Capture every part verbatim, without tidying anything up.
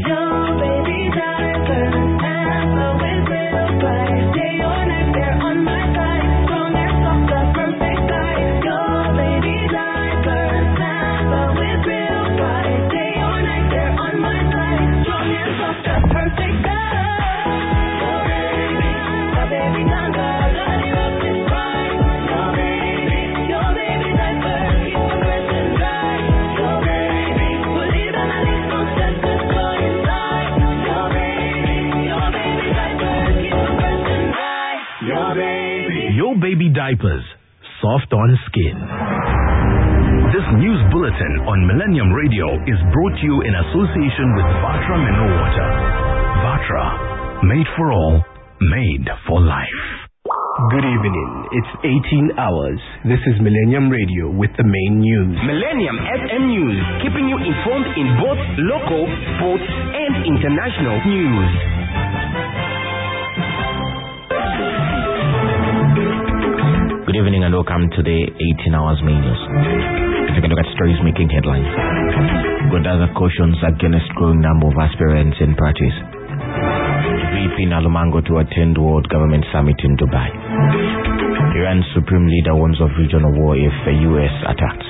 Baby diapers, soft on skin. This news bulletin on Millennium Radio is brought to you in association with Vatra Mineral Water. Vatra, made for all, made for life. Good evening. It's eighteen hours. This is Millennium Radio with the main news. Millennium F M News, keeping you informed in both local, sports, and international news. Good evening and welcome to the eighteen hours main news. Take a look at stories making headlines. Godaza cautions against growing number of aspirants in parties. V P Nalumango to attend World Government Summit in Dubai. Iran's supreme leader warns of regional war if the U S attacks.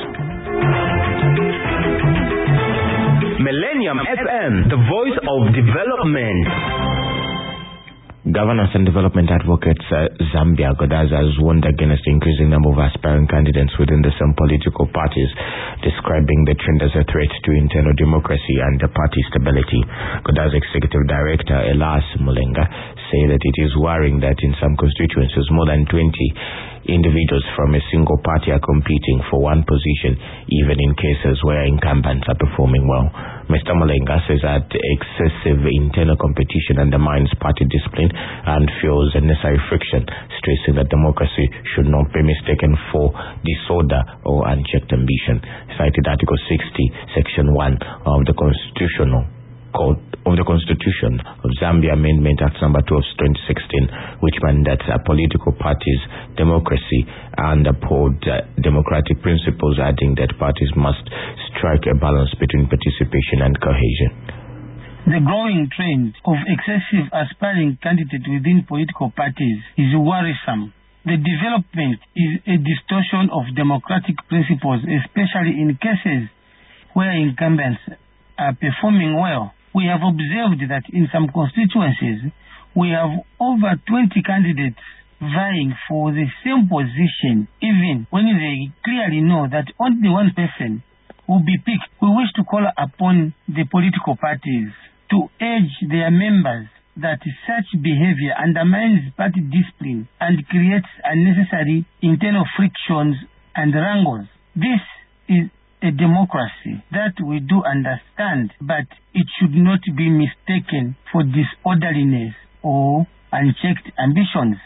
Millennium F M, the voice of development. Governance and Development Advocates uh, Zambia Godaza has warned against the increasing number of aspiring candidates within the same political parties, describing the trend as a threat to internal democracy and the party stability. Godaza Executive Director Elias Mulenga said that it is worrying that in some constituencies more than twenty individuals from a single party are competing for one position, even in cases where incumbents are performing well. Mister Mulenga says that excessive internal competition undermines party discipline and fuels unnecessary friction, stressing that democracy should not be mistaken for disorder or unchecked ambition. Cited Article sixty, Section one of the Constitutional Code of the Constitution of Zambia Amendment Act Number two of twenty sixteen, which mandates uh, political parties democracy and uphold uh, democratic principles, adding that parties must strike a balance between participation and cohesion. The growing trend of excessive aspiring candidates within political parties is worrisome. The development is a distortion of democratic principles, especially in cases where incumbents are performing well. We have observed that in some constituencies, we have over twenty candidates vying for the same position, even when they clearly know that only one person will be picked. We wish to call upon the political parties to urge their members that such behavior undermines party discipline and creates unnecessary internal frictions and wrangles. This is a democracy that we do understand, but it should not be mistaken for disorderliness or unchecked ambitions.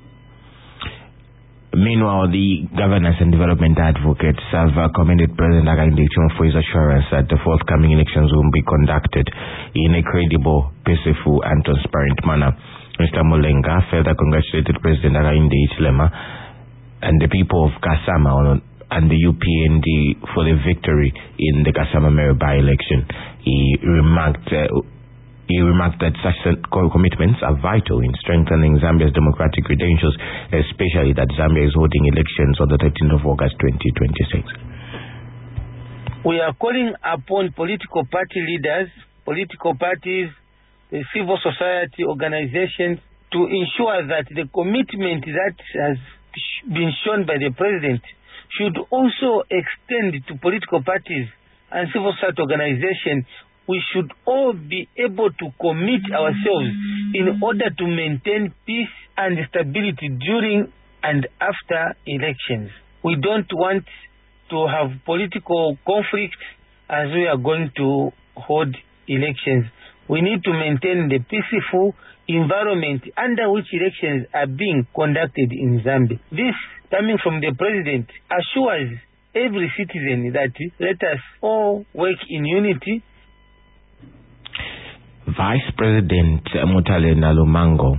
Meanwhile, the Governance and Development Advocates have uh, commended President Hakainde for his assurance that the forthcoming elections will be conducted in a credible, peaceful and transparent manner. Mister Mulenga further congratulated President Hakainde Hichilema and the people of Kasama on and the U P N D for the victory in the Kasama Mayor by-election. He remarked uh, he remarked that such commitments are vital in strengthening Zambia's democratic credentials, especially that Zambia is holding elections on the thirteenth of August twenty twenty-six. We are calling upon political party leaders, political parties, the civil society organizations to ensure that the commitment that has been shown by the President should also extend to political parties and civil society organizations. We should all be able to commit ourselves in order to maintain peace and stability during and after elections. We don't want to have political conflict as we are going to hold elections. We need to maintain the peaceful environment under which elections are being conducted in Zambia. This, coming from the President, assures every citizen that let us all work in unity. Vice President Mutale Nalumango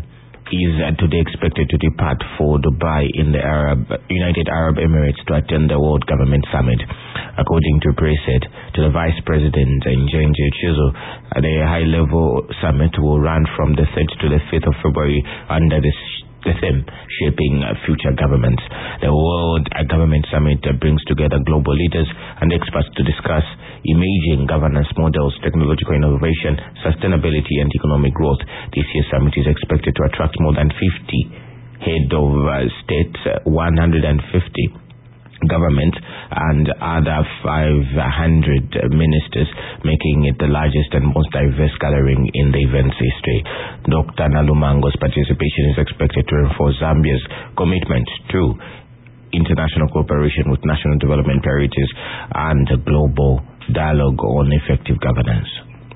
is uh, today expected to depart for Dubai in the Arab United Arab Emirates to attend the World Government Summit. According to Preset, to the Vice President Njenje Chizo, the high-level summit will run from the third to the fifth of February under the the theme shaping future governments. The World Government Summit brings together global leaders and experts to discuss emerging governance models, technological innovation, sustainability, and economic growth. This year's summit is expected to attract more than fifty head of uh, states, one hundred fifty government and other five hundred ministers, making it the largest and most diverse gathering in the event's history. Doctor Nalumango's participation is expected to reinforce Zambia's commitment to international cooperation with national development priorities and a global dialogue on effective governance.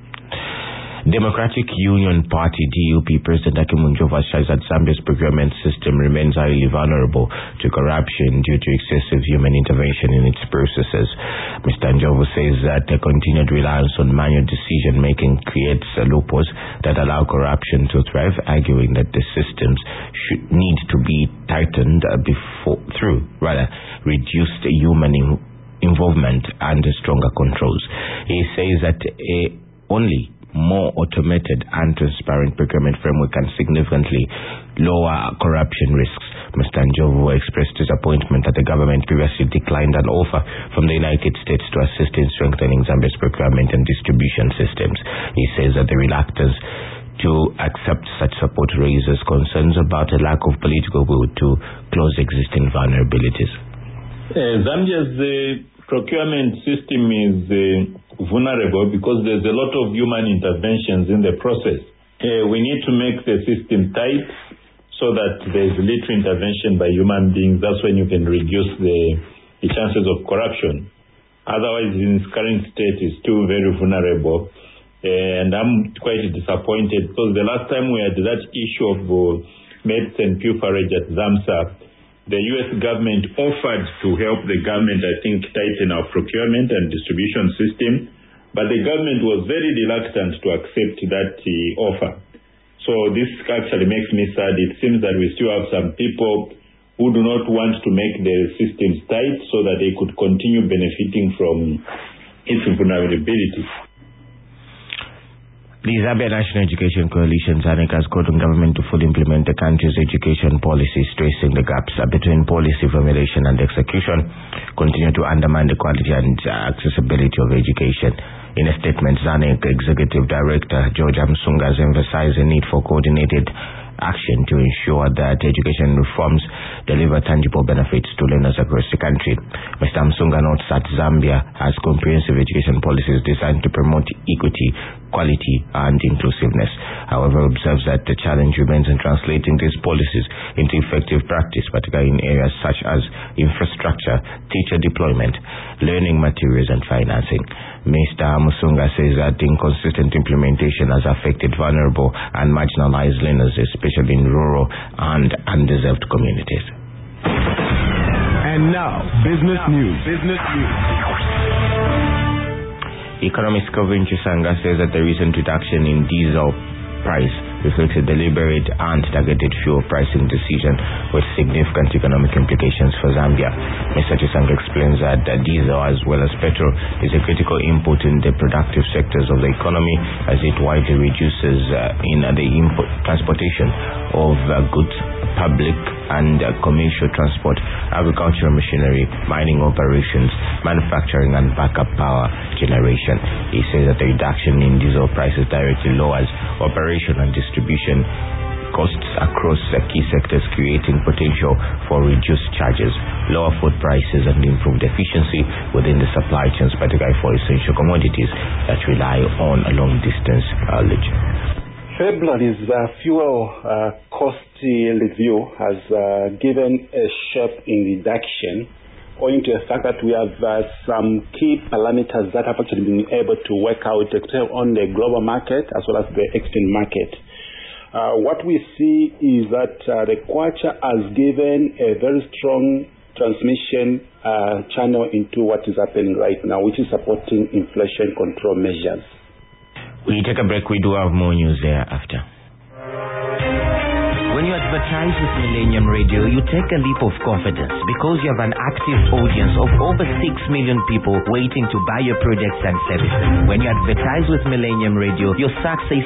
Democratic Union Party D U P President Hakainde Hichilema says that Zambia's procurement system remains highly vulnerable to corruption due to excessive human intervention in its processes. Mister Hichilema says that the continued reliance on manual decision-making creates loopholes that allow corruption to thrive, arguing that the systems should need to be tightened before, through rather reduced human in, involvement and stronger controls. He says that uh, only more automated and transparent procurement framework can significantly lower corruption risks. Mister Hichilema expressed disappointment that the government previously declined an offer from the United States to assist in strengthening Zambia's procurement and distribution systems. He says that the reluctance to accept such support raises concerns about a lack of political will to close existing vulnerabilities. Uh, Zambia's uh, procurement system is uh, vulnerable because there's a lot of human interventions in the process. Uh, we need to make the system tight so that there's little intervention by human beings. That's when you can reduce the, the chances of corruption. Otherwise, in its current state, it's still very vulnerable. Uh, and I'm quite disappointed because the last time we had that issue of uh, medicine pilferage at ZAMSA, the U S government offered to help the government, I think, tighten our procurement and distribution system, but the government was very reluctant to accept that uh, offer. So this actually makes me sad. It seems that we still have some people who do not want to make the systems tight so that they could continue benefiting from its vulnerability. The Zambia National Education Coalition, ZANEC, has called on government to fully implement the country's education policies, stressing the gaps between policy formulation and execution continue to undermine the quality and accessibility of education. In a statement, ZANEC Executive Director George Amsunga has emphasized the need for coordinated action to ensure that education reforms deliver tangible benefits to learners across the country. Mister Amsunga notes that Zambia has comprehensive education policies designed to promote equity, quality, and inclusiveness. However, observes that the challenge remains in translating these policies into effective practice, particularly in areas such as infrastructure, teacher deployment, learning materials, and financing. Mister Amsunga says that inconsistent implementation has affected vulnerable and marginalized learners, especially in rural and undeserved communities. And now, business news. Business news. Economist Kelvin Chisanga says that the recent reduction in diesel price reflects a deliberate and targeted fuel pricing decision with significant economic implications for Zambia. Mister Chisanga explains that diesel, as well as petrol, is a critical input in the productive sectors of the economy, as it widely reduces uh, in uh, the import, transportation of uh, goods, public and uh, commercial transport, agricultural machinery, mining operations, manufacturing, and backup power generation. He says that the reduction in diesel prices directly lowers operation and distribution costs across uh, key sectors, creating potential for reduced charges, lower food prices, and improved efficiency within the supply chains, particularly for essential commodities that rely on a long-distance haulage. February's uh, fuel uh, cost review has uh, given a sharp reduction, owing to the fact that we have uh, some key parameters that have actually been able to work out on the global market as well as the external market. Uh, what we see is that uh, the Kwacha has given a very strong transmission uh, channel into what is happening right now, which is supporting inflation control measures. We take a break. We do have more news there after. When advertise with Millennium Radio, you take a leap of confidence because you have an active audience of over six million people waiting to buy your products and services. When you advertise with Millennium Radio, your success